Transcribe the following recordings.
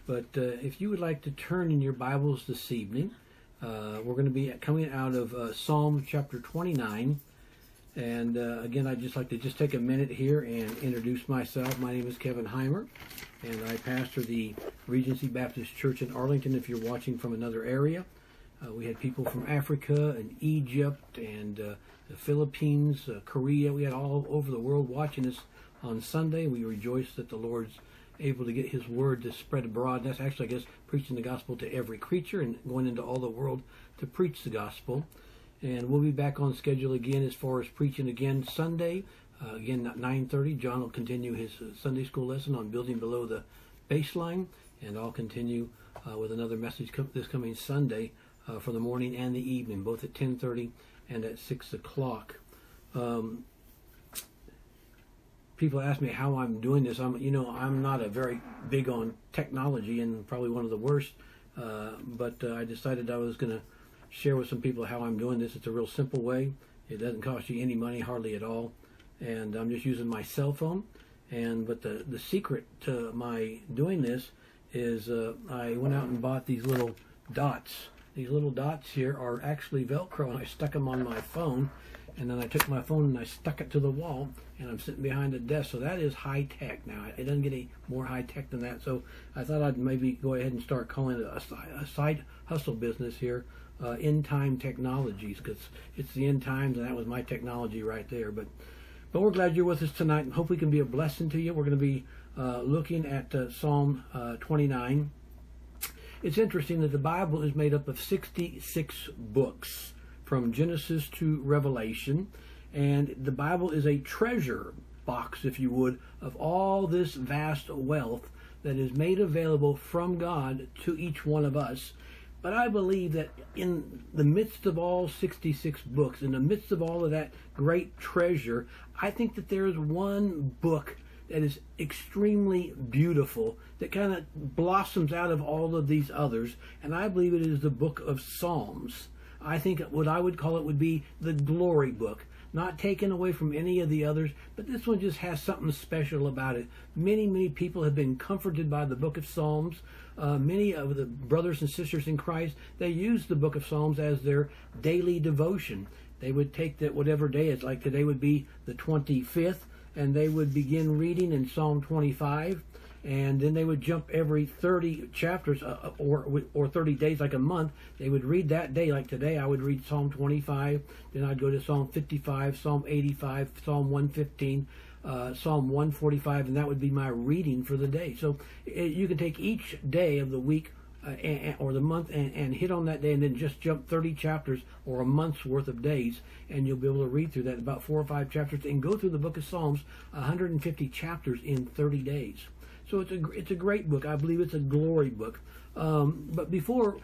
But if you would like to turn in your Bibles this evening, we're going to be coming out of Psalm chapter 29. And again, I'd just like to take a minute here and introduce myself. My name is Kevin Heimer, and I pastor the Regency Baptist Church in Arlington. If you're watching from another area, we had people from Africa and Egypt and the Philippines, Korea. We had all over the world watching us on Sunday. We rejoice that the Lord's able to get His word to spread abroad. That's actually, I guess, preaching the gospel to every creature and going into all the world to preach the gospel. And we'll be back on schedule again as far as preaching again Sunday. Again, at 9:30, John will continue his Sunday school lesson on building below the baseline. And I'll continue with another message this coming Sunday for the morning and the evening, both at 10:30 and at 6 o'clock. People ask me how I'm doing this. I'm not a very big on technology and probably one of the worst. But I decided I was going to share with some people how I'm doing this. It's a real simple way. It doesn't cost you any money, hardly at all. And I'm just using my cell phone. But the secret to my doing this is I went out and bought these little dots. These little dots here are actually Velcro, and I stuck them on my phone. And then I took my phone and I stuck it to the wall, and I'm sitting behind a desk. So that is high tech now. It doesn't get any more high tech than that. So I thought I'd maybe go ahead and start calling it a side hustle business here, End Time Technologies, because it's the end times, and that was my technology right there. But we're glad you're with us tonight, and hope we can be a blessing to you. We're going to be looking at Psalm 29. It's interesting that the Bible is made up of 66 books, from Genesis to Revelation, and the Bible is a treasure box, if you would, of all this vast wealth that is made available from God to each one of us. But I believe that in the midst of all 66 books, in the midst of all of that great treasure, I think that there is one book that is extremely beautiful, that kind of blossoms out of all of these others, and I believe it is the book of Psalms. I think what I would call it would be the glory book, not taken away from any of the others, but this one just has something special about it. Many, many people have been comforted by the book of Psalms. Many of the brothers and sisters in Christ, they use the book of Psalms as their daily devotion. They would take that whatever day it's like. Today would be the 25th, and they would begin reading in Psalm 25. And then they would jump every 30 chapters or 30 days, like a month. They would read that day. Like today, I would read Psalm 25. Then I'd go to Psalm 55, Psalm 85, Psalm 115, Psalm 145, and that would be my reading for the day. So you can take each day of the week or the month and hit on that day, and then just jump 30 chapters or a month's worth of days, and you'll be able to read through that, about 4 or 5 chapters, and go through the book of Psalms, 150 chapters in 30 days. So it's a great book. I believe it's a glory book. But before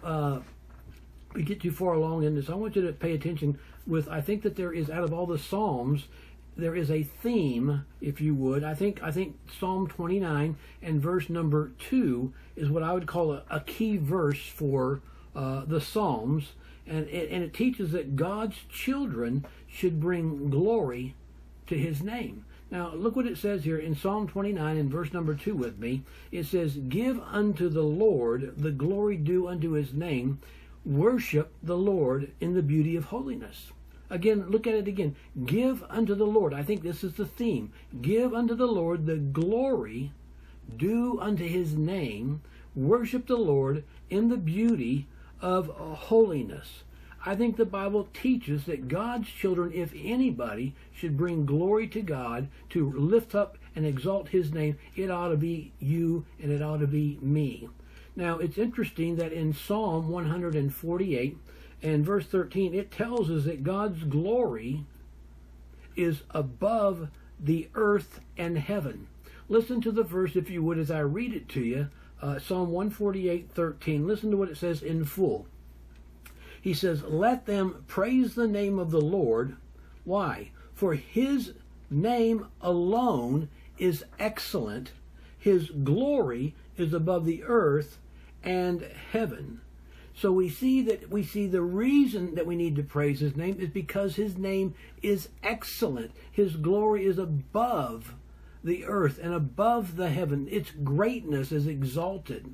we get too far along in this, I want you to pay attention with, I think that there is, out of all the Psalms, there is a theme, if you would. I think Psalm 29 and verse number 2 is what I would call a key verse for the Psalms. And it teaches that God's children should bring glory to His name. Now, look what it says here in Psalm 29 and verse number 2 with me. It says, "Give unto the Lord the glory due unto His name. Worship the Lord in the beauty of holiness." Again, look at it again. Give unto the Lord. I think this is the theme. Give unto the Lord the glory due unto His name. Worship the Lord in the beauty of holiness. I think the Bible teaches that God's children, if anybody, should bring glory to God, to lift up and exalt His name. It ought to be you, and it ought to be me. Now, it's interesting that in Psalm 148 and verse 13, it tells us that God's glory is above the earth and heaven. Listen to the verse, if you would, as I read it to you. Psalm 148:13. Listen to what it says in full. He says, "Let them praise the name of the Lord." Why? "For His name alone is excellent. His glory is above the earth and heaven." So we see the reason that we need to praise His name is because His name is excellent. His glory is above the earth and above the heaven. Its greatness is exalted.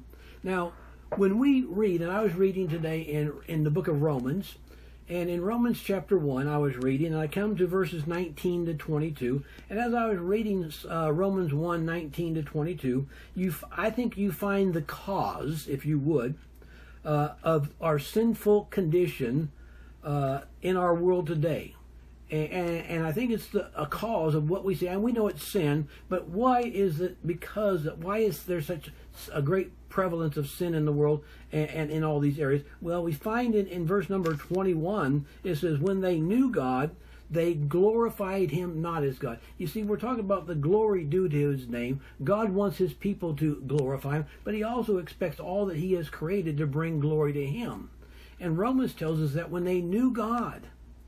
Now, when we read, and I was reading today in the book of Romans, and in Romans chapter 1, I was reading, and I come to verses 19 to 22. And as I was reading Romans 1, 19 to 22, I think you find the cause, if you would, of our sinful condition in our world today. And I think it's a cause of what we see. And we know it's sin, but why is it? Why is there such a great prevalence of sin in the world and in all these areas? Well, we find it in verse number 21. It says, when they knew God, they glorified him not as God. You see, we're talking about the glory due to his name. God wants his people to glorify him, but he also expects all that he has created to bring glory to him. And Romans tells us that when they knew God,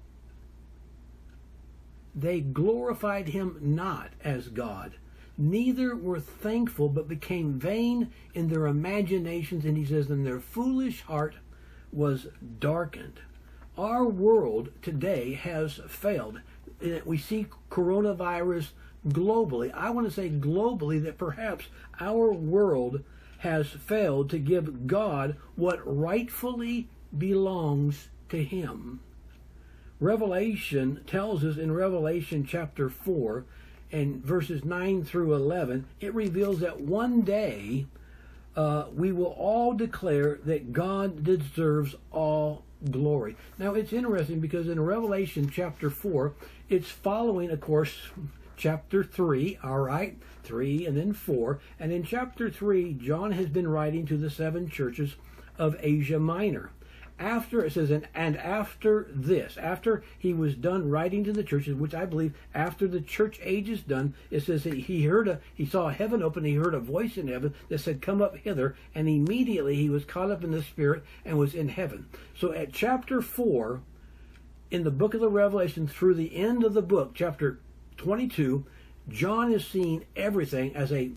they glorified him not as God. Neither were thankful, but became vain in their imaginations. And he says, and their foolish heart was darkened. Our world today has failed. We see coronavirus globally. I want to say globally that perhaps our world has failed to give God what rightfully belongs to him. Revelation tells us in Revelation chapter 4 and verses 9 through 11, it reveals that one day we will all declare that God deserves all glory. Now it's interesting because in Revelation chapter 4, it's following, of course, chapter 3, all right, 3 and then 4. And in chapter 3, John has been writing to the 7 churches of Asia Minor. After, it says, and after this, after he was done writing to the churches, which I believe after the church age is done, it says that he saw heaven open, he heard a voice in heaven that said, come up hither, and immediately he was caught up in the Spirit and was in heaven. So at chapter 4, in the book of the Revelation, through the end of the book, chapter 22, John is seeing everything as a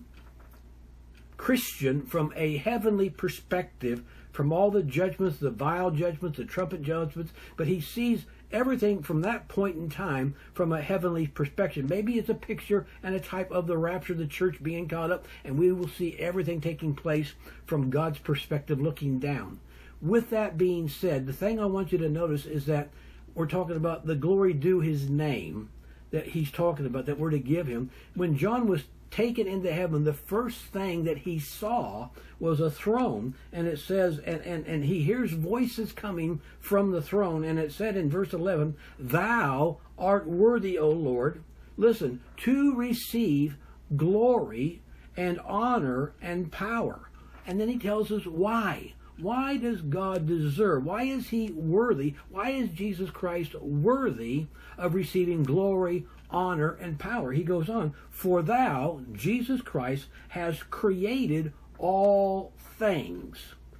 Christian from a heavenly perspective, from all the judgments, the vial judgments, the trumpet judgments, but he sees everything from that point in time from a heavenly perspective. Maybe it's a picture and a type of the rapture of the church being caught up, and we will see everything taking place from God's perspective looking down. With that being said, the thing I want you to notice is that we're talking about the glory due his name that he's talking about, that we're to give him. When John was taken into heaven, the first thing that he saw was a throne, and it says, and he hears voices coming from the throne, and it said in verse 11, thou art worthy, O Lord, listen, to receive glory and honor and power. And then he tells us why. Why does God deserve? Why is he worthy? Why is Jesus Christ worthy of receiving glory, honor, and power? He goes on, for thou, Jesus Christ, has created all things,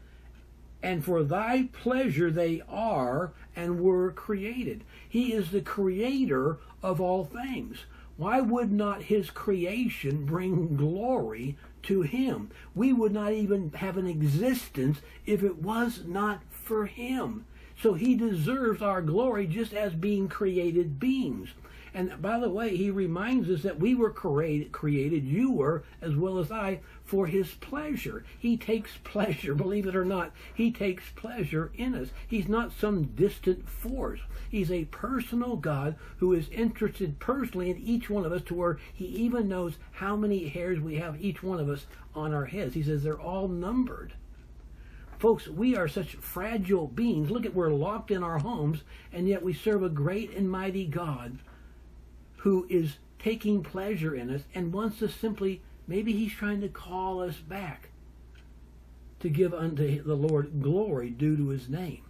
and for thy pleasure they are and were created. He is the creator of all things. Why would not his creation bring glory to him? We would not even have an existence if it was not for him. So he deserves our glory just as being created beings. And by the way, he reminds us that we were created, you were, as well as I, for his pleasure. He takes pleasure, believe it or not, he takes pleasure in us. He's not some distant force. He's a personal God who is interested personally in each one of us, to where he even knows how many hairs we have, each one of us, on our heads. He says they're all numbered. Folks, we are such fragile beings. Look at, we're locked in our homes, and yet we serve a great and mighty God who is taking pleasure in us and wants to simply, maybe he's trying to call us back to give unto the Lord glory due to his name.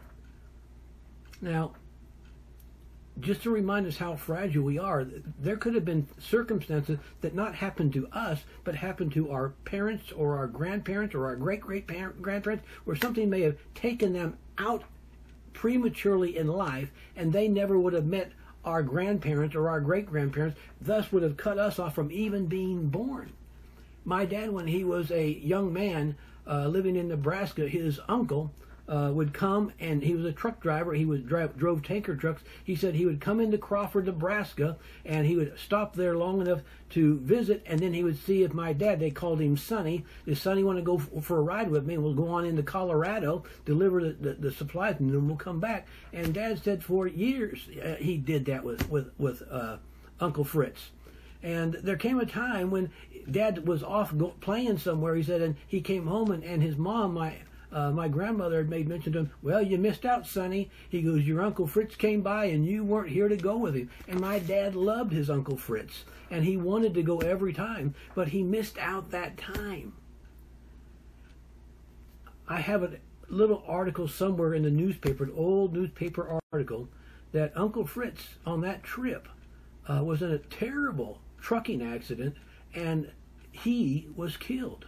Now, just to remind us how fragile we are, there could have been circumstances that not happened to us, but happened to our parents or our grandparents or our great-great-grandparents, where something may have taken them out prematurely in life, and they never would have met our grandparents or our great-grandparents, thus would have cut us off from even being born. My dad, when he was a young man living in Nebraska, his uncle would come, and he was a truck driver. He drove tanker trucks. He said he would come into Crawford, Nebraska, and he would stop there long enough to visit, and then he would see if my dad, they called him Sonny, if Sonny want to go for a ride with me, we'll go on into Colorado, deliver the supplies, and then we'll come back. And Dad said for years he did that with Uncle Fritz. And there came a time when Dad was off playing somewhere, he said, and he came home, and his mom, my grandmother had made mention to him, well, you missed out, Sonny. He goes, your Uncle Fritz came by and you weren't here to go with him. And my dad loved his Uncle Fritz, and he wanted to go every time, but he missed out that time. I have a little article somewhere in the newspaper, an old newspaper article, that Uncle Fritz on that trip was in a terrible trucking accident, and he was killed.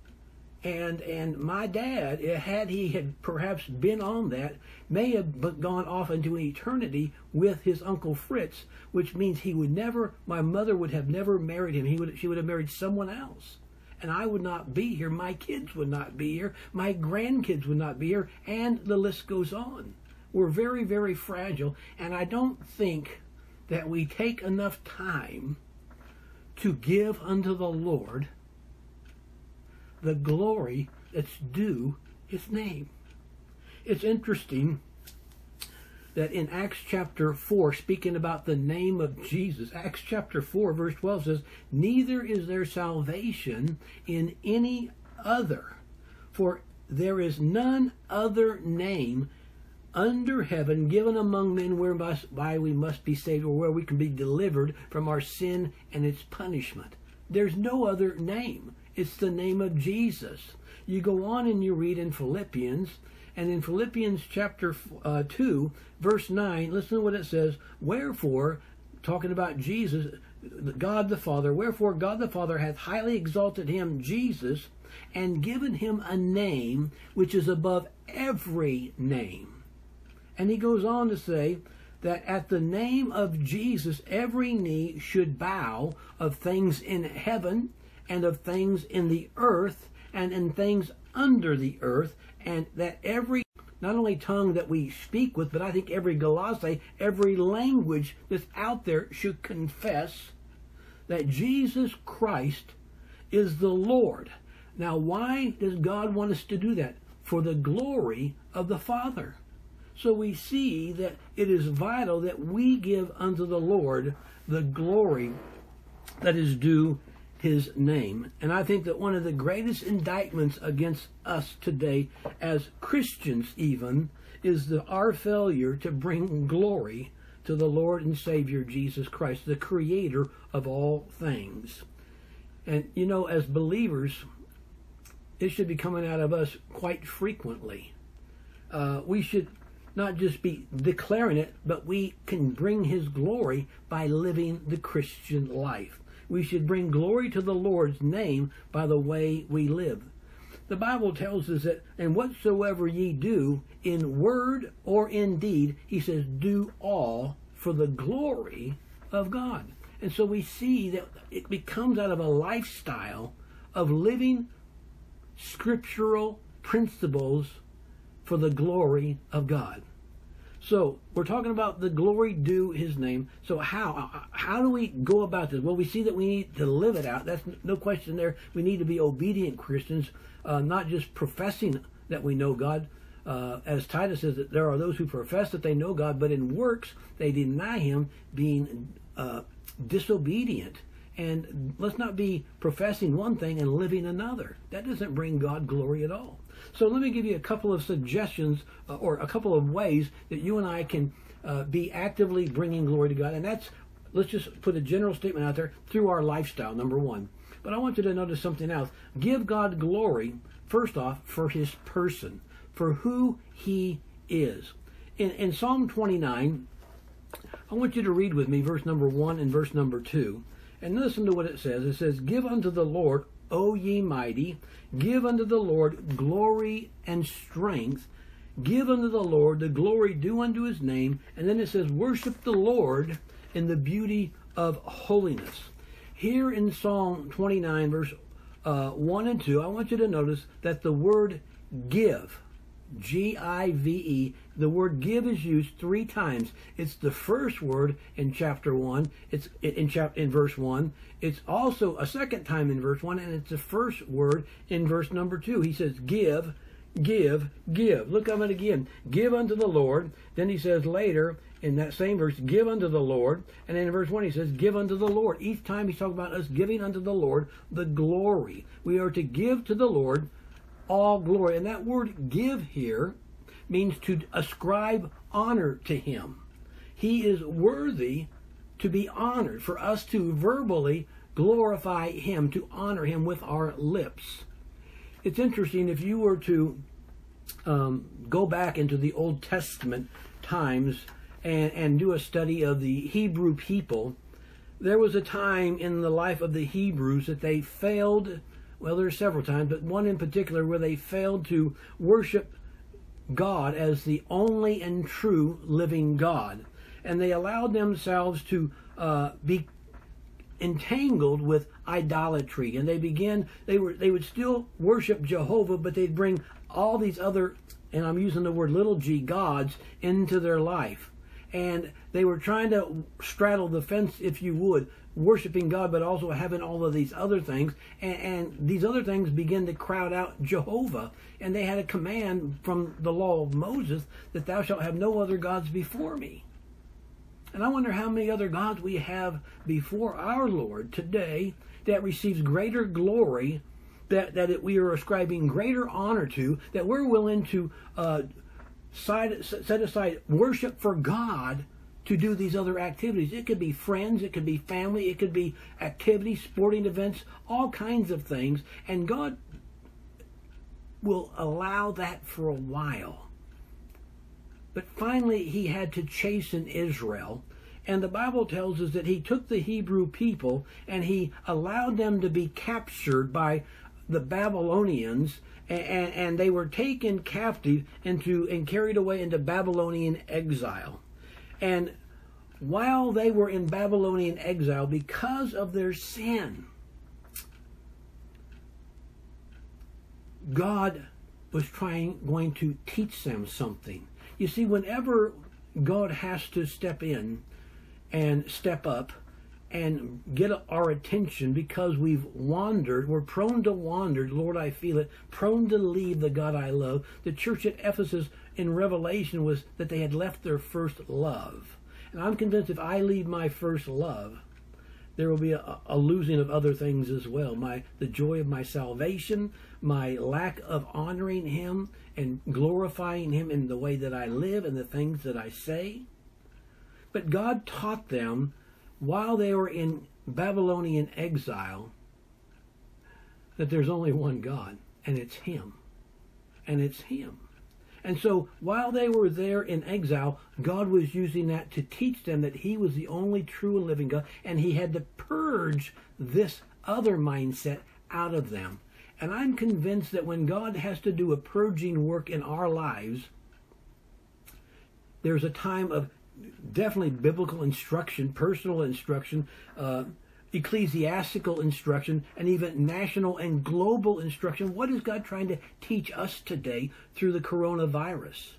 And my dad, had he had perhaps been on that, may have gone off into eternity with his Uncle Fritz, which means he would never, my mother would have never married him. She would have married someone else. And I would not be here. My kids would not be here. My grandkids would not be here. And the list goes on. We're very, very fragile. And I don't think that we take enough time to give unto the Lord the glory that's due his name. It's interesting that in Acts chapter 4, speaking about the name of Jesus, Acts chapter 4, verse 12 says, neither is there salvation in any other, for there is none other name under heaven given among men whereby we must be saved, or where we can be delivered from our sin and its punishment. There's no other name. It's the name of Jesus. You go on and you read in Philippians, and in Philippians chapter 2, verse 9, listen to what it says. Wherefore, talking about Jesus, God the Father, wherefore God the Father hath highly exalted him, Jesus, and given him a name which is above every name. And he goes on to say that at the name of Jesus, every knee should bow, of things in heaven, and of things in the earth, and in things under the earth, and that every, not only tongue that we speak with, but I think every glossa, every language that's out there should confess that Jesus Christ is the Lord. Now, why does God want us to do that? For the glory of the Father. So we see that it is vital that we give unto the Lord the glory that is due his name. And I think that one of the greatest indictments against us today, as Christians even, is our failure to bring glory to the Lord and Savior Jesus Christ, the creator of all things. And you know, as believers, it should be coming out of us quite frequently. We should not just be declaring it, but we can bring his glory by living the Christian life. We should bring glory to the Lord's name by the way we live. The Bible tells us that, and whatsoever ye do, in word or in deed, he says, do all for the glory of God. And so we see that it becomes out of a lifestyle of living scriptural principles for the glory of God. So we're talking about the glory due his name. So how do we go about this? Well, we see that we need to live it out. That's no question there. We need to be obedient Christians, not just professing that we know God. As Titus says, that there are those who profess that they know God, but in works they deny him, being disobedient. And let's not be professing one thing and living another. That doesn't bring God glory at all. So let me give you a couple of suggestions or a couple of ways that you and I can be actively bringing glory to God. And that's, let's just put a general statement out there, through our lifestyle, number one. But I want you to notice something else. Give God glory, first off, for his person, for who he is. In Psalm 29, I want you to read with me verse number 1 and verse number 2. And listen to what it says. It says, give unto the Lord, O ye mighty, give unto the Lord glory and strength. Give unto the Lord the glory due unto his name. And then it says, worship the Lord in the beauty of holiness. Here in Psalm 29, verse 1 and 2, I want you to notice that the word give Give. The word give is used 3 times. It's the first word in chapter 1. It's in verse 1. It's also a second time in verse 1, and it's the first word in verse number 2. He says, give, give, give. Look at it again. Give unto the Lord. Then he says later in that same verse, give unto the Lord. And then in verse 1 he says, give unto the Lord. Each time he's talking about us giving unto the Lord the glory. We are to give to the Lord all glory. And that word give here means to ascribe honor to him. He is worthy to be honored, for us to verbally glorify him, to honor him with our lips. It's interesting, if you were to go back into the Old Testament times and do a study of the Hebrew people, there was a time in the life of the Hebrews that they failed. Well, there's several times, but one in particular where they failed to worship God as the only and true living God. And they allowed themselves to be entangled with idolatry. And they would still worship Jehovah, but they'd bring all these other, and I'm using the word little g, gods into their life. And they were trying to straddle the fence, if you would, worshiping God, but also having all of these other things. And these other things began to crowd out Jehovah. And they had a command from the law of Moses that thou shalt have no other gods before me. And I wonder how many other gods we have before our Lord today that receives greater glory, that we are ascribing greater honor to, that we're willing to set aside worship for God to do these other activities. It could be friends, it could be family, it could be activities, sporting events, all kinds of things. And God will allow that for a while. But finally, he had to chasten Israel. And the Bible tells us that he took the Hebrew people and he allowed them to be captured by the Babylonians, and they were taken captive and carried away into Babylonian exile. And while they were in Babylonian exile, because of their sin, God was going to teach them something. You see, whenever God has to step in and step up and get our attention because we've wandered, we're prone to wander, Lord, I feel it, prone to leave the God I love. The church at Ephesus in Revelation was that they had left their first love. And I'm convinced if I leave my first love, there will be a losing of other things as well. The joy of my salvation, my lack of honoring him and glorifying him in the way that I live and the things that I say. But God taught them while they were in Babylonian exile that there's only one God, and it's him. And it's him. And so while they were there in exile, God was using that to teach them that he was the only true and living God, and he had to purge this other mindset out of them. And I'm convinced that when God has to do a purging work in our lives, there's a time of definitely biblical instruction, personal instruction, ecclesiastical instruction, and even national and global instruction. What is God trying to teach us today through the coronavirus?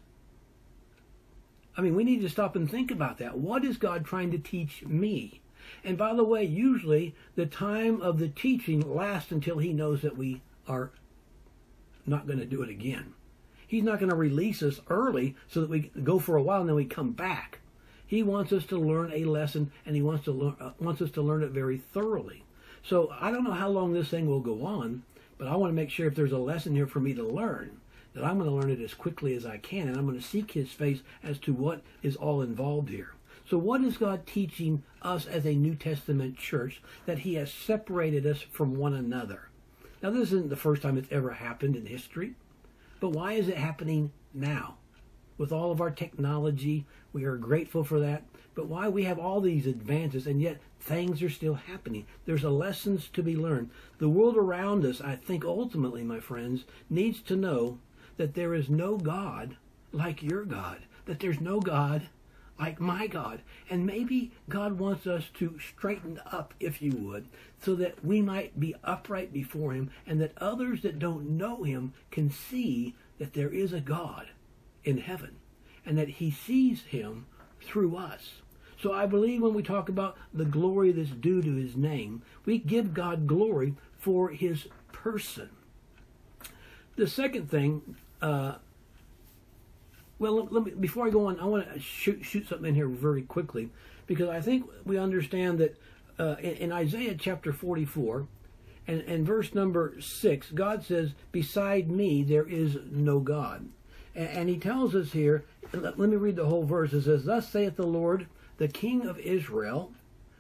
I mean, we need to stop and think about that. What is God trying to teach me? And by the way, usually the time of the teaching lasts until he knows that we are not going to do it again. He's not going to release us early so that we go for a while and then we come back. He wants us to learn a lesson, and he wants us to learn it very thoroughly. So I don't know how long this thing will go on, but I want to make sure if there's a lesson here for me to learn, that I'm going to learn it as quickly as I can, and I'm going to seek his face as to what is all involved here. So what is God teaching us as a New Testament church that he has separated us from one another? Now, this isn't the first time it's ever happened in history, but why is it happening now? With all of our technology, we are grateful for that. But why we have all these advances and yet things are still happening? There's lessons to be learned. The world around us, I think ultimately, my friends, needs to know that there is no God like your God. That there's no God like my God. And maybe God wants us to straighten up, if you would, so that we might be upright before him and that others that don't know him can see that there is a God in heaven and that he sees him through us. So I believe when we talk about the glory that's due to his name, we give God glory for his person. The second thing, before I go on, I want to shoot something in here very quickly, because I think we understand that in Isaiah chapter 44 and verse number 6, God says, "Beside me there is no God." And he tells us here, let me read the whole verse. It says, "Thus saith the Lord, the King of Israel,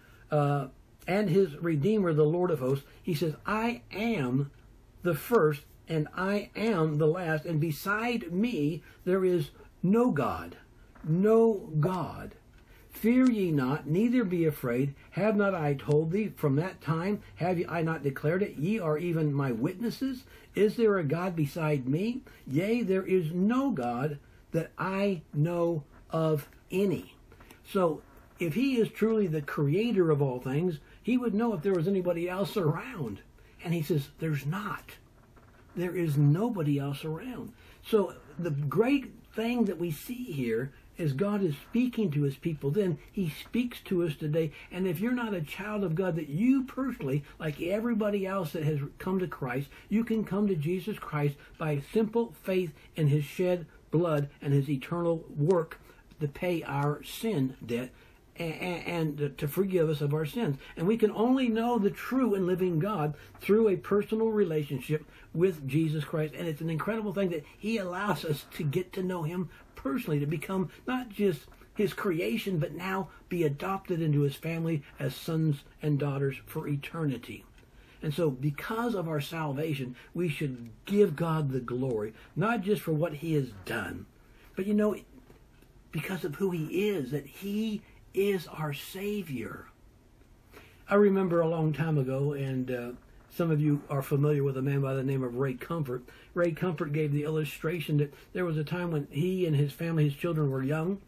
and his Redeemer, the Lord of hosts." He says, "I am the first, and I am the last, and beside me there is no God, no God. Fear ye not, neither be afraid. Have not I told thee from that time? Have I not declared it? Ye are even my witnesses. Is there a God beside me? Yea, there is no God that I know of any." So if he is truly the creator of all things, he would know if there was anybody else around. And he says, there's not. There is nobody else around. So the great thing that we see here is God is speaking to his people then. He speaks to us today. And if you're not a child of God, that you personally, like everybody else that has come to Christ, you can come to Jesus Christ by simple faith in his shed blood and his eternal work to pay our sin debt and to forgive us of our sins. And we can only know the true and living God through a personal relationship with Jesus Christ. And it's an incredible thing that he allows us to get to know him personally, to become not just his creation, but now be adopted into his family as sons and daughters for eternity. And so because of our salvation, we should give God the glory, not just for what he has done, but because of who he is, that he is our Savior. I remember a long time ago, and some of you are familiar with a man by the name of Ray Comfort. Ray Comfort gave the illustration that there was a time when he and his family, his children, were young,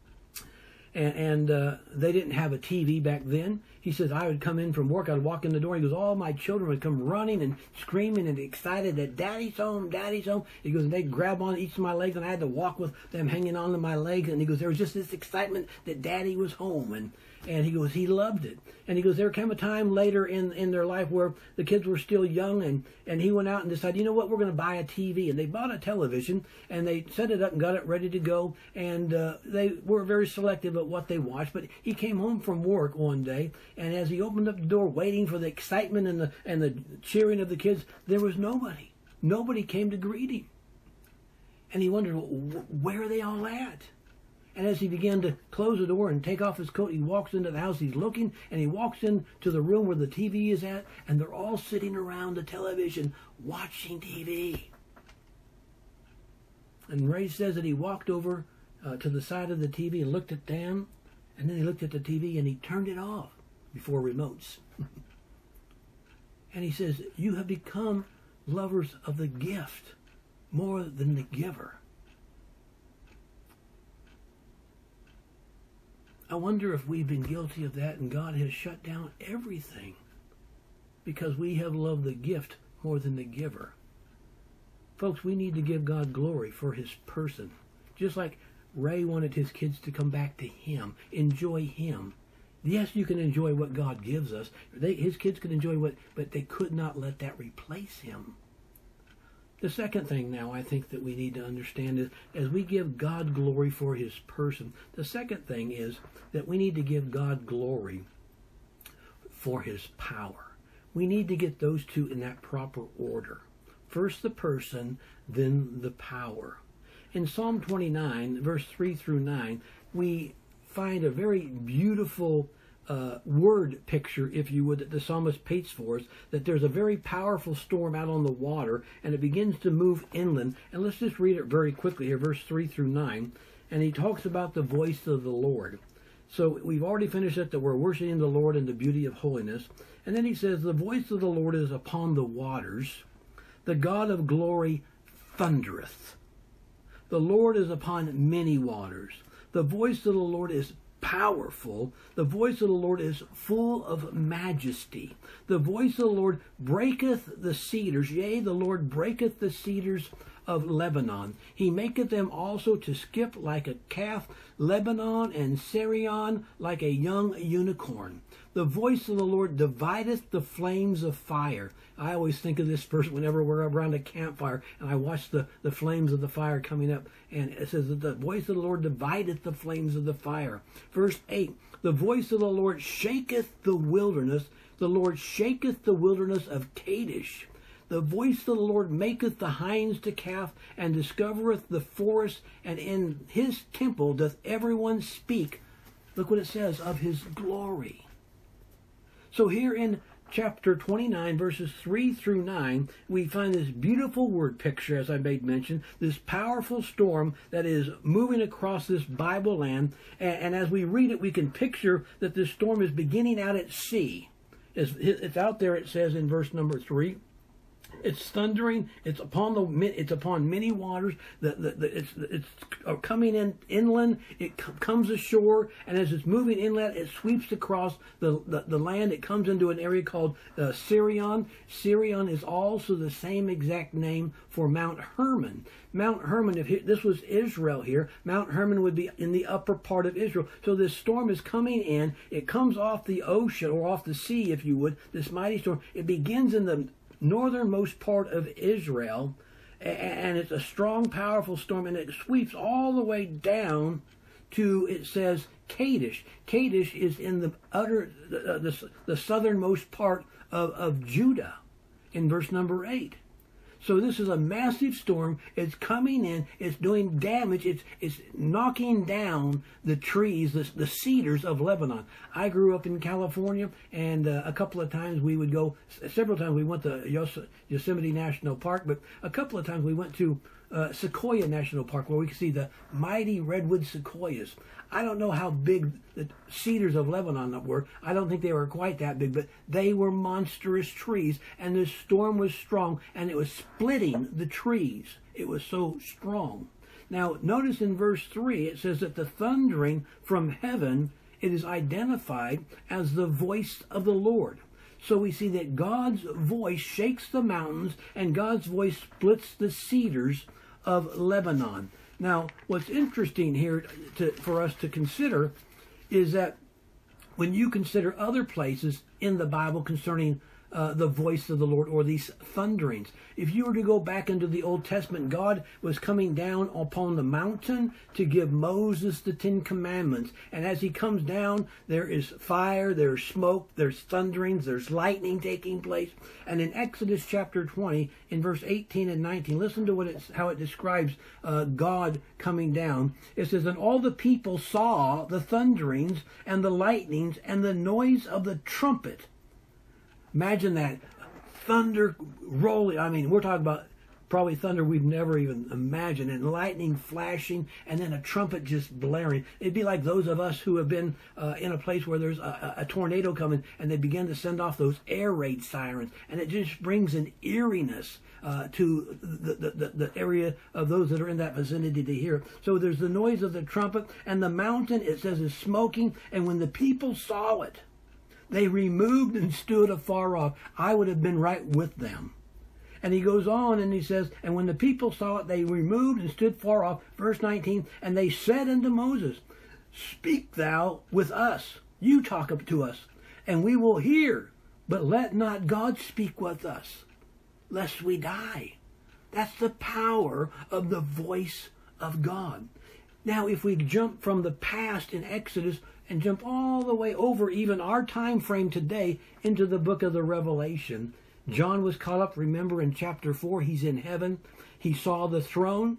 and they didn't have a TV back then. He says, I would come in from work, I'd walk in the door, he goes, all my children would come running and screaming and excited that Daddy's home, Daddy's home. He goes, and they'd grab on each of my legs, and I had to walk with them hanging on to my legs. And he goes, there was just this excitement that Daddy was home. And he goes, he loved it. And he goes, there came a time later in their life where the kids were still young, and he went out and decided, you know what, we're going to buy a TV. And they bought a television, and they set it up and got it ready to go. And they were very selective at what they watched. But he came home from work one day, and as he opened up the door waiting for the excitement and the cheering of the kids, there was nobody. Nobody came to greet him. And he wondered, well, where are they all at? And as he began to close the door and take off his coat, he walks into the house. He's looking, and he walks into the room where the TV is at, and they're all sitting around the television watching TV. And Ray says that he walked over to the side of the TV and looked at them, and then he looked at the TV and he turned it off before remotes. And he says, you have become lovers of the gift more than the giver. I wonder if we've been guilty of that, and God has shut down everything because we have loved the gift more than the giver. Folks, we need to give God glory for his person. Just like Ray wanted his kids to come back to him, enjoy him. Yes, you can enjoy what God gives us. His kids could enjoy but they could not let that replace him. The second thing now I think that we need to understand is, as we give God glory for his person, the second thing is that we need to give God glory for his power. We need to get those two in that proper order. First the person, then the power. In Psalm 29, verse 3 through 9, we find a very beautiful word picture, if you would, that the psalmist paints for us, that there's a very powerful storm out on the water, and it begins to move inland. And let's just read it very quickly here, verse 3 through 9. And he talks about the voice of the Lord. So we've already finished it, that we're worshiping the Lord in the beauty of holiness. And then he says, the voice of the Lord is upon the waters. The God of glory thundereth. The Lord is upon many waters. The voice of the Lord is powerful. The voice of the Lord is full of majesty. The voice of the Lord breaketh the cedars. Yea, the Lord breaketh the cedars of Lebanon. He maketh them also to skip like a calf, Lebanon and Sirion like a young unicorn. The voice of the Lord divideth the flames of fire. I always think of this verse whenever we're around a campfire and I watch the flames of the fire coming up. And it says that the voice of the Lord divideth the flames of the fire. Verse 8, the voice of the Lord shaketh the wilderness. The Lord shaketh the wilderness of Kadesh. The voice of the Lord maketh the hinds to calf, and discovereth the forest, and in his temple doth everyone speak. Look what it says, of his glory. So here in chapter 29, verses 3 through 9, we find this beautiful word picture, as I made mention, this powerful storm that is moving across this Bible land. And as we read it, we can picture that this storm is beginning out at sea. It's out there, it says in verse number 3. It's thundering. It's upon many waters. It's coming inland. It comes ashore, and as it's moving inland, it sweeps across the land. It comes into an area called Sirion. Sirion is also the same exact name for Mount Hermon. Mount Hermon, if this was Israel here, Mount Hermon would be in the upper part of Israel. So this storm is coming in. It comes off the ocean, or off the sea, if you would. This mighty storm. It begins in the northernmost part of Israel, and it's a strong, powerful storm, and it sweeps all the way down to, it says, Kadesh. Kadesh is in the southernmost part of Judah, in verse number 8. So this is a massive storm. It's coming in. It's doing damage. It's knocking down the trees, the cedars of Lebanon. I grew up in California, and a couple of times we would go, several times we went to Yosemite National Park, but a couple of times we went to Sequoia National Park, where we could see the mighty redwood sequoias. I don't know how big the cedars of Lebanon were. I don't think they were quite that big, but they were monstrous trees, and the storm was strong, and it was splitting the trees. It was so strong. Now, notice in verse 3, it says that the thundering from heaven, it is identified as the voice of the Lord. So we see that God's voice shakes the mountains, and God's voice splits the cedars of Lebanon. Now, what's interesting here for us to consider is that when you consider other places in the Bible concerning the voice of the Lord, or these thunderings, if you were to go back into the Old Testament, God was coming down upon the mountain to give Moses the 10 Commandments. And as he comes down, there is fire, there's smoke, there's thunderings, there's lightning taking place. And in Exodus chapter 20, in verse 18 and 19, listen to how it describes God coming down. It says, and all the people saw the thunderings and the lightnings and the noise of the trumpet. Imagine that, thunder rolling. I mean, we're talking about probably thunder we've never even imagined, and lightning flashing, and then a trumpet just blaring. It'd be like those of us who have been in a place where there's a tornado coming, and they begin to send off those air raid sirens, and it just brings an eeriness to the area of those that are in that vicinity to hear. So there's the noise of the trumpet, and the mountain, it says, is smoking, and when the people saw it, they removed and stood afar off. I would have been right with them. And he goes on and he says, and when the people saw it, they removed and stood far off. Verse 19, and they said unto Moses, speak thou with us. You talk up to us, and we will hear. But let not God speak with us, lest we die. That's the power of the voice of God. Now, if we jump from the past in Exodus and jump all the way over even our time frame today into the book of the Revelation, John was caught up, remember, in chapter 4, he's in heaven. He saw the throne.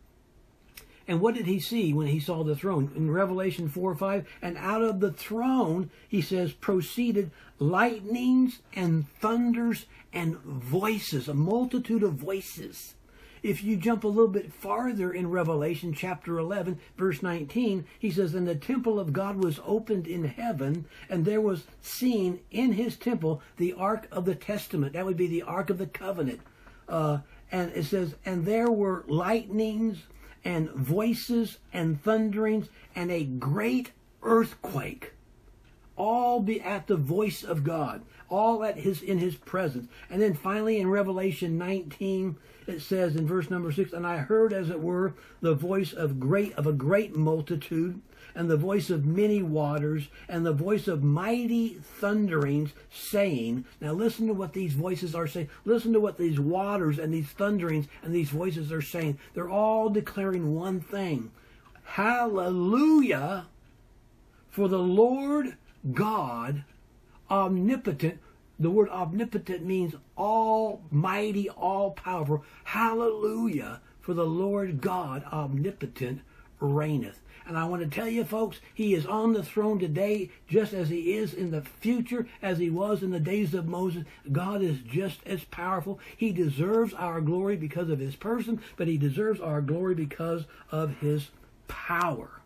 And what did he see when he saw the throne? In Revelation 4:5, and out of the throne, he says, proceeded lightnings and thunders and voices, a multitude of voices. If you jump a little bit farther in Revelation chapter 11, verse 19, he says, and the temple of God was opened in heaven, and there was seen in his temple the Ark of the Testament. That would be the Ark of the Covenant. And it says, and there were lightnings and voices and thunderings and a great earthquake. all be at the voice of God, all in his presence. And then finally in Revelation 19, it says in verse number 6, and I heard as it were the voice of a great multitude, and the voice of many waters, and the voice of mighty thunderings, saying, now listen to what these voices are saying. Listen to what these waters and these thunderings and these voices are saying. They're all declaring one thing. Hallelujah, for the Lord God omnipotent. The word omnipotent means almighty, all-powerful. Hallelujah, for the Lord God omnipotent reigneth. And I want to tell you, folks, he is on the throne today just as he is in the future, as he was in the days of Moses. God is just as powerful. He deserves our glory because of his person, but he deserves our glory because of his power.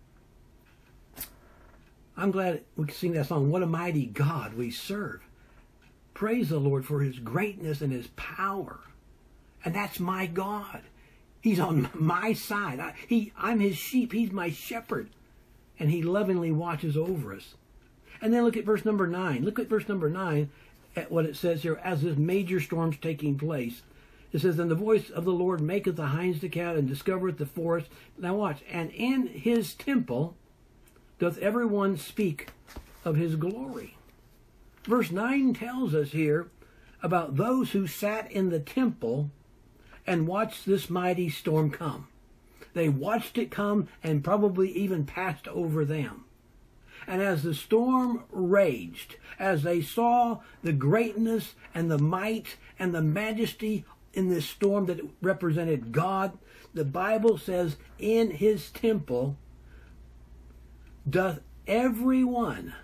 I'm glad we can sing that song, What a Mighty God We Serve. Praise the Lord for his greatness and his power. And that's my God. He's on my side. I'm his sheep. He's my shepherd. And he lovingly watches over us. And then look at verse number 9. Look at verse number 9 at what it says here. As this major storm's taking place, it says, and the voice of the Lord maketh the hinds to count and discovereth the forest. Now watch. And in his temple doth everyone speak of his glory. Verse 9 tells us here about those who sat in the temple and watched this mighty storm come. They watched it come and probably even passed over them. And as the storm raged, as they saw the greatness and the might and the majesty in this storm that represented God, the Bible says, in his temple doth everyone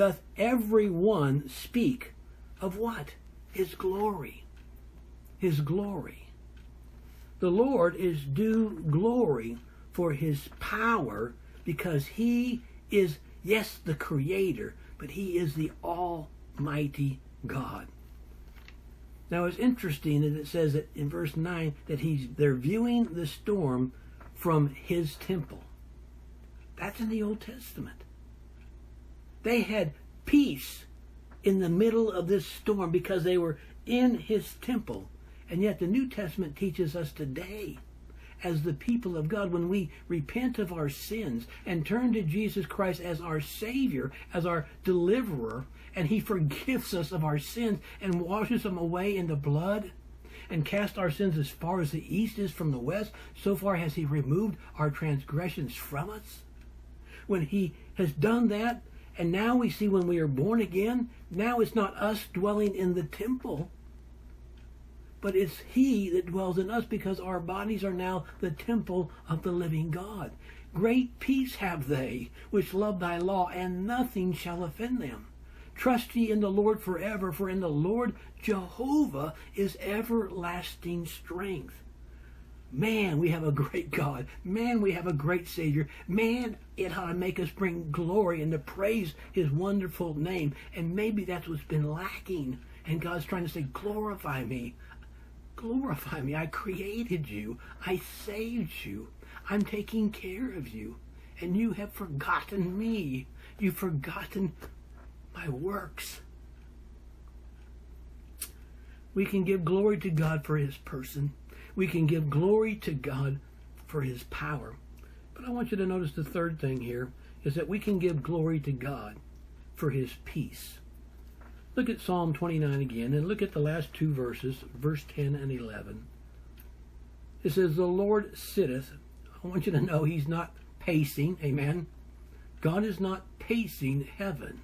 speak of what? His glory. His glory. The Lord is due glory for his power because he is, yes, the creator, but he is the almighty God. Now it's interesting that it says that in verse 9 that they're viewing the storm from his temple. That's in the Old Testament. They had peace in the middle of this storm because they were in his temple. And yet the New Testament teaches us today, as the people of God, when we repent of our sins and turn to Jesus Christ as our Savior, as our deliverer, and he forgives us of our sins and washes them away in the blood and casts our sins as far as the east is from the west, so far has he removed our transgressions from us. When he has done that, and now we see when we are born again, now it's not us dwelling in the temple, but it's he that dwells in us because our bodies are now the temple of the living God. Great peace have they which love thy law, and nothing shall offend them. Trust ye in the Lord forever, for in the Lord Jehovah is everlasting strength. Man, we have a great God. Man, we have a great Savior. Man, it ought to make us bring glory and to praise his wonderful name. And maybe that's what's been lacking. And God's trying to say, glorify me. Glorify me. I created you. I saved you. I'm taking care of you. And you have forgotten me. You've forgotten my works. We can give glory to God for his person. We can give glory to God for his power. But I want you to notice the third thing here is that we can give glory to God for his peace. Look at Psalm 29 again and look at the last two verses, verse 10 and 11. It says, the Lord sitteth. I want you to know he's not pacing. Amen. God is not pacing heaven.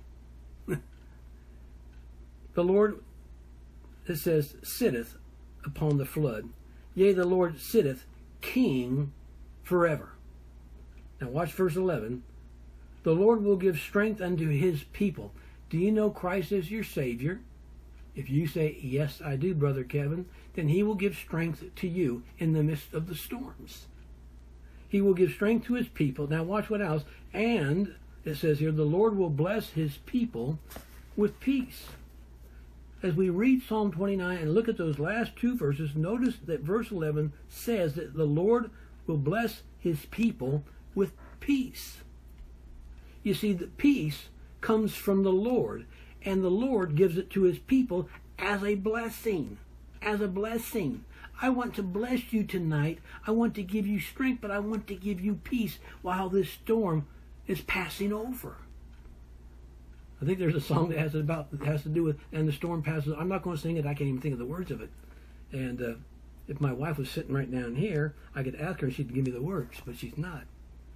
The Lord, it says, sitteth upon the flood. Yea, the Lord sitteth king forever. Now watch verse 11. The Lord will give strength unto his people. Do you know Christ is your Savior? If you say, yes, I do, Brother Kevin, then he will give strength to you in the midst of the storms. He will give strength to his people. Now watch what else. And it says here, the Lord will bless his people with peace. As we read Psalm 29 and look at those last two verses, notice that verse 11 says that the Lord will bless his people with peace. You see, the peace comes from the Lord, and the Lord gives it to his people as a blessing. As a blessing. I want to bless you tonight. I want to give you strength, but I want to give you peace while this storm is passing over. I think there's a song that has to do with, and the storm passes. I'm not going to sing it. I can't even think of the words of it. And if my wife was sitting right down here, I could ask her and she'd give me the words, but she's not.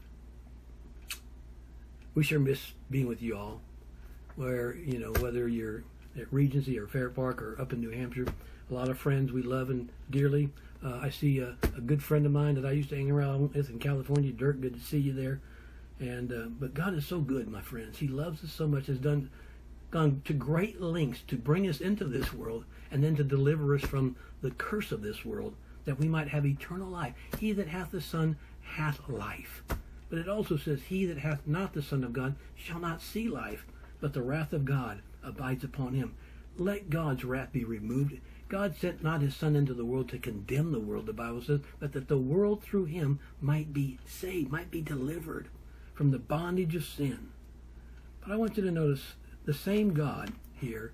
We sure miss being with you all, where, you know, whether you're at Regency or Fair Park or up in New Hampshire, a lot of friends we love and dearly. I see a good friend of mine that I used to hang around with in California. Dirk, good to see you there. And but God is so good, my friends. He loves us so much, has gone to great lengths to bring us into this world and then to deliver us from the curse of this world, that we might have eternal life. He that hath the Son hath life. But it also says, he that hath not the Son of God shall not see life, but the wrath of God abides upon him. Let God's wrath be removed. God sent not his Son into the world to condemn the world, the Bible says, but that the world through him might be saved, might be delivered from the bondage of sin. But I want you to notice the same God here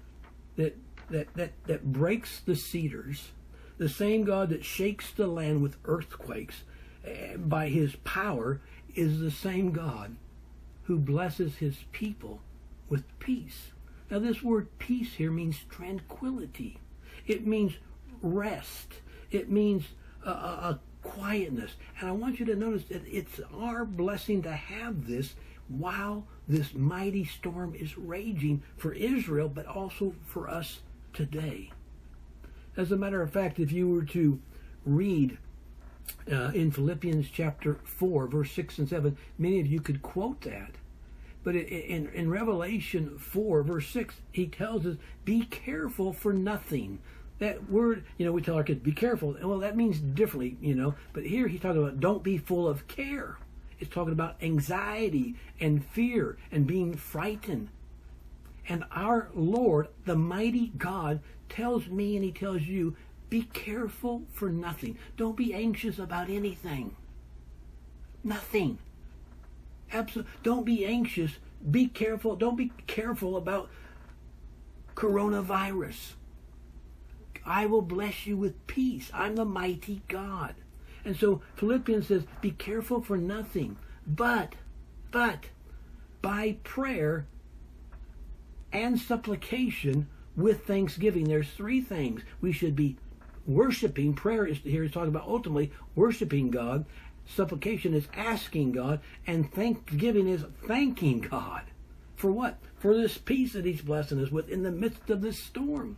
that breaks the cedars, the same God that shakes the land with earthquakes by his power, is the same God who blesses his people with peace. Now this word peace here means tranquility. It means rest. It means a quietness. And I want you to notice that it's our blessing to have this while this mighty storm is raging for Israel, but also for us today. As a matter of fact, if you were to read in Philippians chapter 4, verse 6 and 7, many of you could quote that. But in Revelation 4, verse 6, he tells us, be careful for nothing. That word, you know, we tell our kids, be careful. Well, that means differently, you know. But here he's talking about don't be full of care. It's talking about anxiety and fear and being frightened. And our Lord, the mighty God, tells me and he tells you, be careful for nothing. Don't be anxious about anything. Nothing. Absolutely. Don't be anxious. Be careful. Don't be careful about coronavirus. I will bless you with peace. I'm the mighty God. And so Philippians says, be careful for nothing, but by prayer and supplication with thanksgiving. There's three things. We should be worshiping. Prayer is here is talking about ultimately worshiping God. Supplication is asking God, and thanksgiving is thanking God. For what? For this peace that he's blessing us with in the midst of this storm.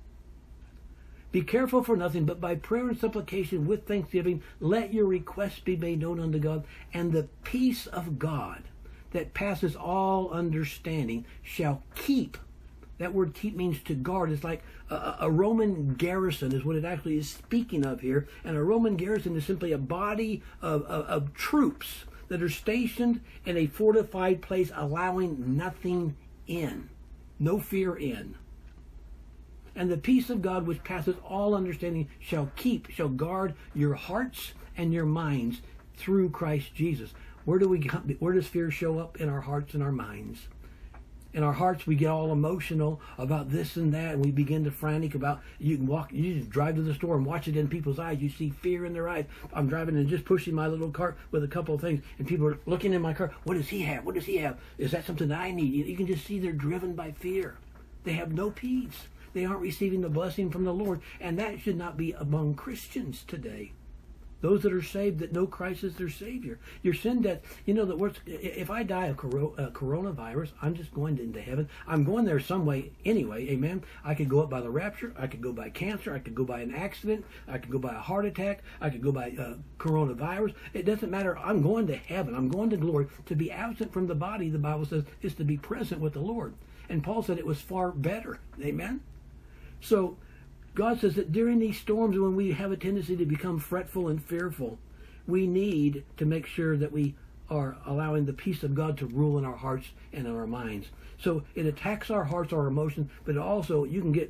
Be careful for nothing, but by prayer and supplication with thanksgiving, let your requests be made known unto God, and the peace of God that passes all understanding shall keep. That word keep means to guard. It's like a Roman garrison is what it actually is speaking of here. And a Roman garrison is simply a body of troops that are stationed in a fortified place, allowing nothing in. No fear in. And the peace of God which passes all understanding shall guard your hearts and your minds through Christ Jesus. Where does fear show up? In our hearts and our minds. In our hearts, we get all emotional about this and that, and we begin to frantic about, you just drive to the store and watch it in people's eyes. You see fear in their eyes. I'm driving and just pushing my little cart with a couple of things, and people are looking in my car. What does he have? What does he have? Is that something that I need? You can just see they're driven by fear. They have no peace. They aren't receiving the blessing from the Lord, and that should not be among Christians today. Those that are saved, that know Christ as their Savior. Your sin debt, you know, that if I die of coronavirus, I'm just going into heaven. I'm going there some way anyway, amen? I could go up by the rapture. I could go by cancer. I could go by an accident. I could go by a heart attack. I could go by coronavirus. It doesn't matter. I'm going to heaven. I'm going to glory. To be absent from the body, the Bible says, is to be present with the Lord. And Paul said it was far better, amen? So God says that during these storms, when we have a tendency to become fretful and fearful, we need to make sure that we are allowing the peace of God to rule in our hearts and in our minds. So it attacks our hearts, our emotions, but also you can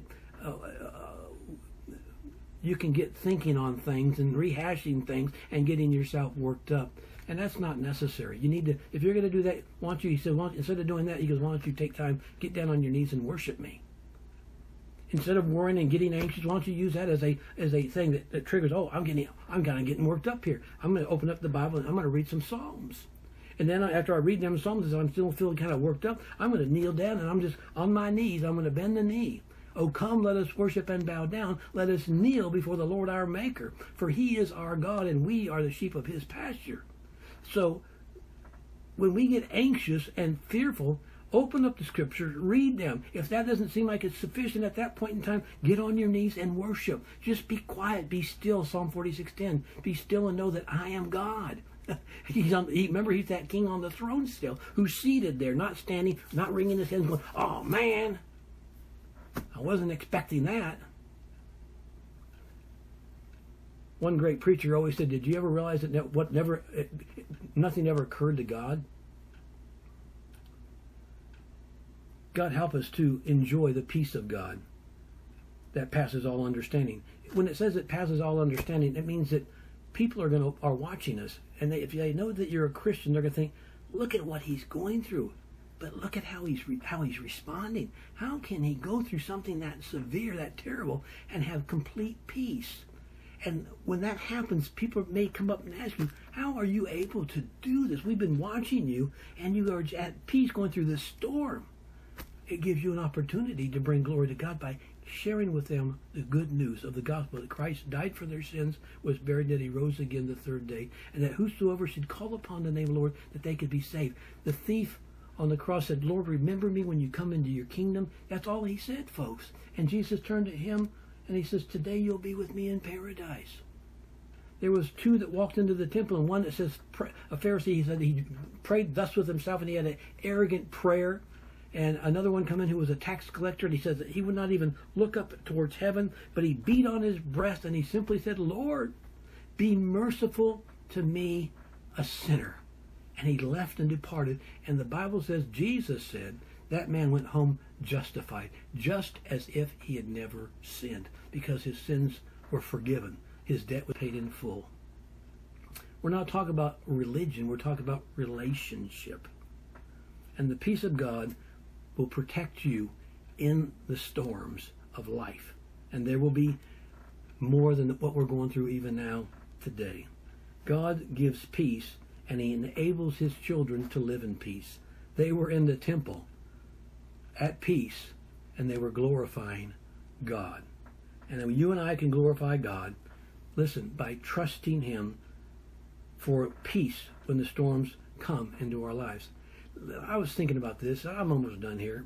get thinking on things and rehashing things and getting yourself worked up. And that's not necessary. You need to, if you're going to do that, he said, instead of doing that, he goes, why don't you take time, get down on your knees and worship me? Instead of worrying and getting anxious, why don't you use that as a thing that triggers, oh, I'm kind of getting worked up here. I'm going to open up the Bible and I'm going to read some Psalms. And then after I read them Psalms, I'm still feeling kind of worked up, I'm going to kneel down and I'm just on my knees. I'm going to bend the knee. Oh, come, let us worship and bow down. Let us kneel before the Lord our Maker. For he is our God and we are the sheep of his pasture. So when we get anxious and fearful, open up the scriptures, read them. If that doesn't seem like it's sufficient at that point in time, get on your knees and worship. Just be quiet, be still, Psalm 46:10. Be still and know that I am God. Remember, he's that king on the throne still, who's seated there, not standing, not wringing his hands, going, oh man, I wasn't expecting that. One great preacher always said, did you ever realize that nothing ever occurred to God? God help us to enjoy the peace of God that passes all understanding. When it says it passes all understanding, it means that people are watching us, and if they know that you're a Christian, they're going to think, look at what he's going through, but look at how he's responding. How can he go through something that severe, that terrible, and have complete peace? And when that happens, people may come up and ask you, how are you able to do this? We've been watching you, and you are at peace going through this storm. It gives you an opportunity to bring glory to God by sharing with them the good news of the gospel, that Christ died for their sins, was buried, that he rose again the third day, and that whosoever should call upon the name of the Lord, that they could be saved. The thief on the cross said, Lord, remember me when you come into your kingdom. That's all he said, folks. And Jesus turned to him and he says, today you'll be with me in paradise. There was two that walked into the temple, and one that says, a Pharisee, he said he prayed thus with himself, and he had an arrogant prayer. And another one come in who was a tax collector, and he says that he would not even look up towards heaven, but he beat on his breast and he simply said, Lord, be merciful to me, a sinner. And he left and departed. And the Bible says, Jesus said, that man went home justified, just as if he had never sinned, because his sins were forgiven. His debt was paid in full. We're not talking about religion, we're talking about relationship. And the peace of God will protect you in the storms of life. And there will be more than what we're going through even now today. God gives peace, and he enables his children to live in peace. They were in the temple at peace, and they were glorifying God. And you and I can glorify God, listen, by trusting him for peace when the storms come into our lives. I was thinking about this. I'm almost done here.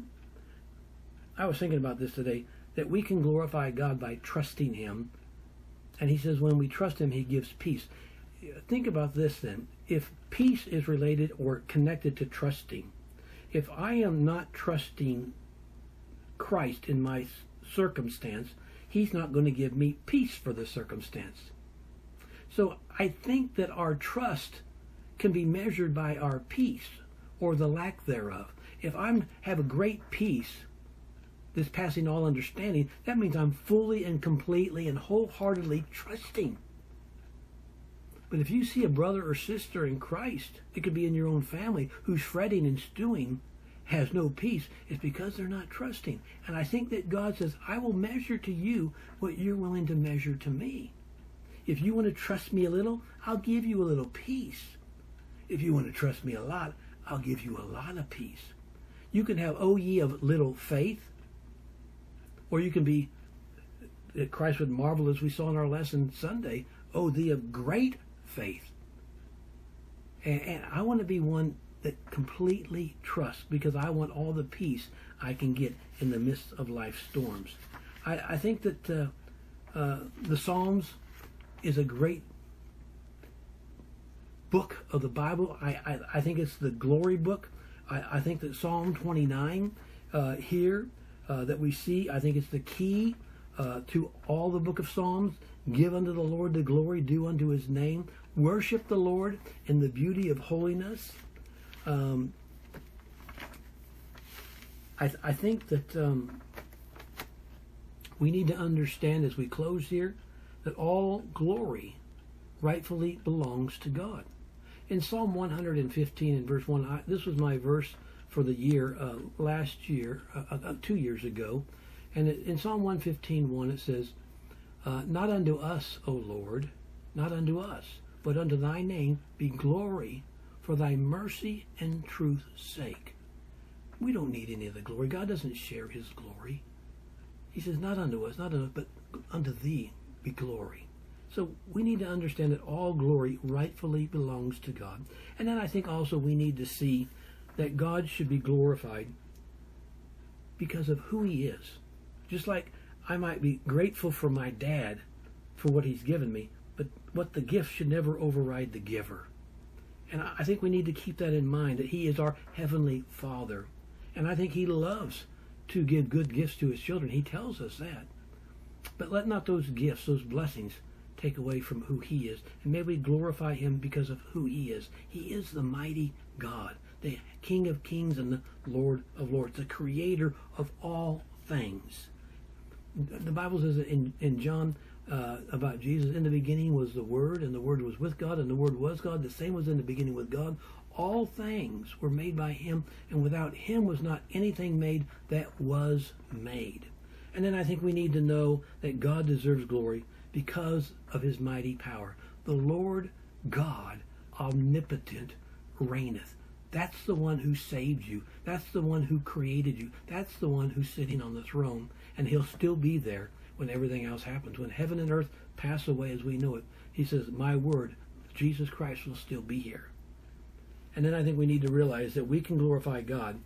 I was thinking about this today, that we can glorify God by trusting him. And he says when we trust him, he gives peace. Think about this then. If peace is related or connected to trusting, if I am not trusting Christ in my circumstance, he's not going to give me peace for the circumstance. So I think that our trust can be measured by our peace, or the lack thereof. If I have a great peace, this passing all understanding, that means I'm fully and completely and wholeheartedly trusting. But if you see a brother or sister in Christ, it could be in your own family, who's fretting and stewing, has no peace, it's because they're not trusting. And I think that God says, I will measure to you what you're willing to measure to me. If you want to trust me a little, I'll give you a little peace. If you want to trust me a lot, I'll give you a lot of peace. You can have, oh ye of little faith, or you can be, that Christ would marvel, as we saw in our lesson Sunday, oh thee of great faith. And I want to be one that completely trusts, because I want all the peace I can get in the midst of life's storms. I think that the Psalms is a great book of the Bible. I think it's the glory book. I think that Psalm 29 here that we see, I think it's the key to all the book of Psalms. Give unto the Lord the glory due unto his name. Worship the Lord in the beauty of holiness. I think that we need to understand as we close here that all glory rightfully belongs to God. In Psalm 115 and verse 1, this was my verse for the year, last year, 2 years ago. And in Psalm 115:1 it says, not unto us, O Lord, not unto us, but unto thy name be glory for thy mercy and truth's sake. We don't need any of the glory. God doesn't share his glory. He says, not unto us, not unto us, but unto thee be glory. So we need to understand that all glory rightfully belongs to God. And then I think also we need to see that God should be glorified because of who he is. Just like I might be grateful for my dad for what he's given me, but what the gift should never override the giver. And I think we need to keep that in mind, that he is our heavenly Father. And I think he loves to give good gifts to his children. He tells us that. But let not those gifts, those blessings, take away from who he is. And may we glorify him because of who he is. He is the mighty God, the King of kings and the Lord of lords, the creator of all things. The Bible says in John about Jesus, in the beginning was the Word, and the Word was with God, and the Word was God. The same was in the beginning with God. All things were made by him, and without him was not anything made that was made. And then I think we need to know that God deserves glory because of his mighty power. The Lord God, omnipotent, reigneth. That's the one who saved you. That's the one who created you. That's the one who's sitting on the throne. And he'll still be there when everything else happens. When heaven and earth pass away as we know it, he says, my word, Jesus Christ will still be here. And then I think we need to realize that we can glorify God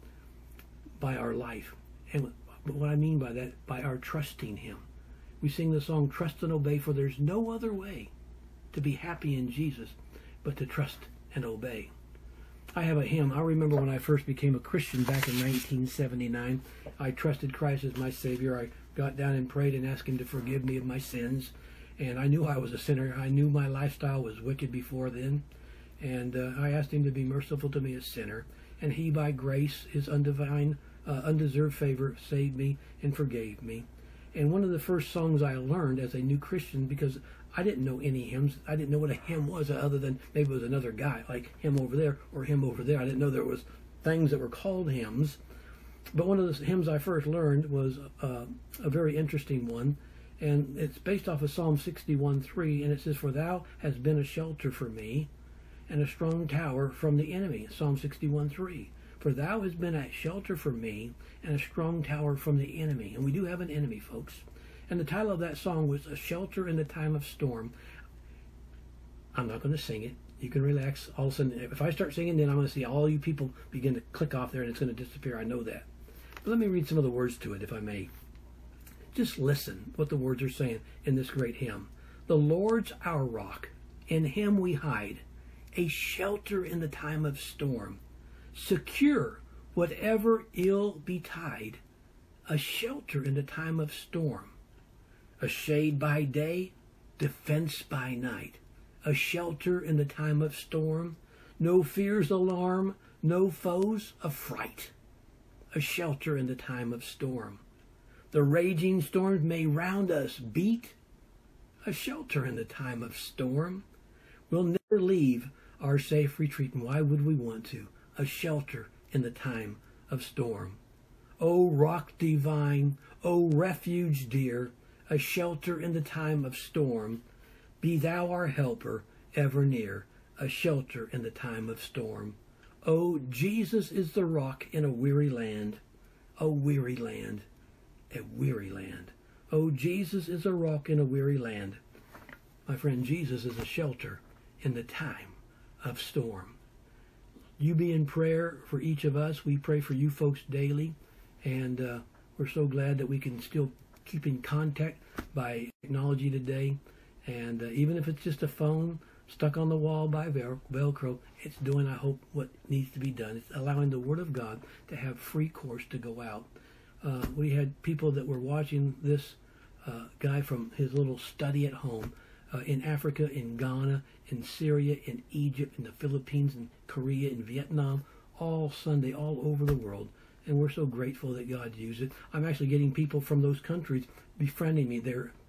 by our life. And what I mean by that, by our trusting him. We sing the song, Trust and Obey, for there's no other way to be happy in Jesus but to trust and obey. I have a hymn. I remember when I first became a Christian back in 1979. I trusted Christ as my Savior. I got down and prayed and asked him to forgive me of my sins. And I knew I was a sinner. I knew my lifestyle was wicked before then. And I asked him to be merciful to me, a sinner. And he, by grace, his undeserved favor, saved me and forgave me. And one of the first songs I learned as a new Christian, because I didn't know any hymns. I didn't know what a hymn was other than maybe it was another guy, like him over there or him over there. I didn't know there was things that were called hymns. But one of the hymns I first learned was a very interesting one. And it's based off of Psalm 61:3. And it says, for thou hast been a shelter for me and a strong tower from the enemy. Psalm 61:3. For thou hast been a shelter for me and a strong tower from the enemy. And we do have an enemy, folks. And the title of that song was A Shelter in the Time of Storm. I'm not going to sing it. You can relax. All of a sudden, if I start singing, then I'm going to see all you people begin to click off there and it's going to disappear. I know that. But let me read some of the words to it, if I may. Just listen what the words are saying in this great hymn. The Lord's our rock. In him we hide. A shelter in the time of storm. Secure whatever ill betide. A shelter in the time of storm. A shade by day, defense by night. A shelter in the time of storm. No fears alarm, no foes affright. A shelter in the time of storm. The raging storms may round us beat. A shelter in the time of storm. We'll never leave our safe retreat, and why would we want to? A shelter in the time of storm. O rock divine, O refuge dear, a shelter in the time of storm. Be thou our helper, ever near, a shelter in the time of storm. O Jesus is the rock in a weary land, a weary land, a weary land. O Jesus is a rock in a weary land. My friend, Jesus is a shelter in the time of storm. You be in prayer for each of us. We pray for you folks daily, and we're so glad that we can still keep in contact by technology today. And even if it's just a phone stuck on the wall by Velcro, it's doing, I hope, what needs to be done. It's allowing the Word of God to have free course to go out. We had people that were watching this guy from his little study at home in Africa, in Ghana, in Syria, in Egypt, in the Philippines, in Korea, in Vietnam, all Sunday, all over the world. And we're so grateful that God used it. I'm actually getting people from those countries befriending me. They're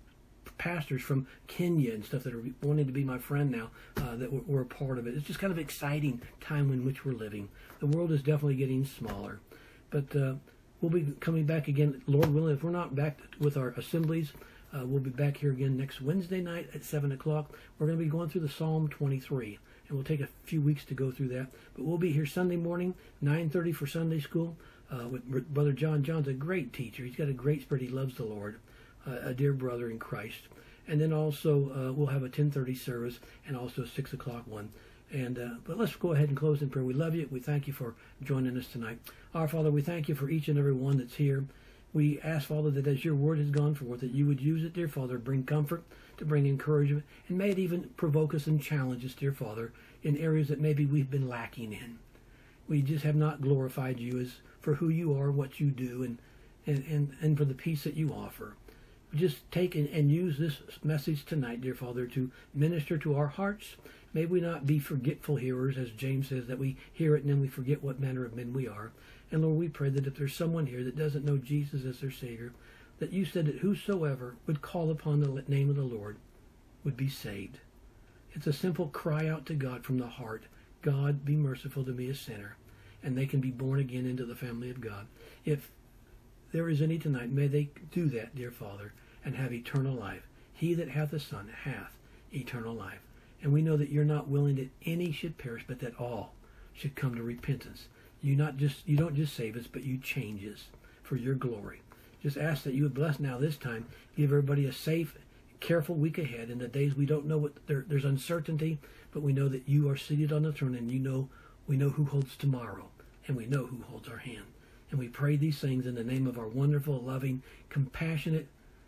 pastors from Kenya and stuff that are wanting to be my friend now, that we're a part of it. It's just kind of an exciting time in which we're living. The world is definitely getting smaller. But we'll be coming back again, Lord willing. If we're not back with our assemblies, we'll be back here again next Wednesday night at 7 o'clock. We're going to be going through the Psalm 23. And we'll take a few weeks to go through that. But we'll be here Sunday morning, 9:30 for Sunday school, with Brother John. John's a great teacher. He's got a great spirit. He loves the Lord, a dear brother in Christ. And then also we'll have a 10:30 service and also a 6 o'clock one. And but let's go ahead and close in prayer. We love you. We thank you for joining us tonight. Our Father, we thank you for each and every one that's here. We ask, Father, that as your word has gone forth, that you would use it, dear Father, to bring comfort, to bring encouragement, and may it even provoke us and challenge us, dear Father, in areas that maybe we've been lacking in. We just have not glorified you as for who you are, what you do, and for the peace that you offer. Just take and use this message tonight, dear Father, to minister to our hearts. May we not be forgetful hearers, as James says, that we hear it and then we forget what manner of men we are. And Lord, we pray that if there's someone here that doesn't know Jesus as their Savior, that you said that whosoever would call upon the name of the Lord would be saved. It's a simple cry out to God from the heart. God, be merciful to me, a sinner. And they can be born again into the family of God. If there is any tonight, may they do that, dear Father, and have eternal life. He that hath the Son hath eternal life. And we know that you're not willing that any should perish, but that all should come to repentance. You don't just save us, but you change us for your glory. Just ask that you would bless now this time. Give everybody a safe, careful week ahead. In the days we don't know what there's uncertainty, but we know that you are seated on the throne, and we know who holds tomorrow, and we know who holds our hand. And we pray these things in the name of our wonderful, loving, compassionate,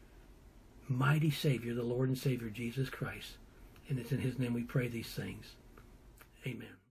mighty Savior, the Lord and Savior, Jesus Christ. And it's in his name we pray these things. Amen.